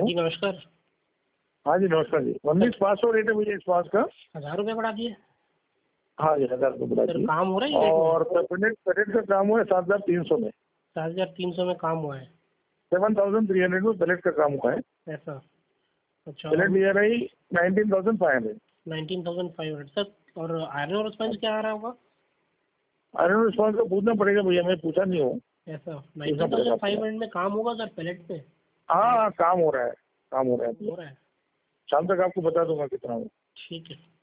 जी नमस्कार। हाँ जी नमस्कार जी। 19 500 रेट है भैया इस पास का। 1000 रुपये बढ़ा दिए हाँ जी 1000 रुपये बढ़ा सर, दिए। काम हो रहा है ये रेट में? और पैलेट का काम हुआ है 7300 में। 7300 में काम हुआ है 7300 में पैलेट का काम हुआ है। ऐसा? अच्छा। पैलेट नियर आई 19,500। 19,500 सर। और आयरन और स्पंज क्या आ रहा होगा? आयरन रिस्पॉन्स को पूछना पड़ेगा भैया, मैं पूछा नहीं हूँ। ऐसा 19,500 में काम होगा सर पैलेट पे? हाँ काम हो रहा है, काम हो रहा है। हो रहा है। शाम तक आपको बता दूंगा कितना हो। ठीक है।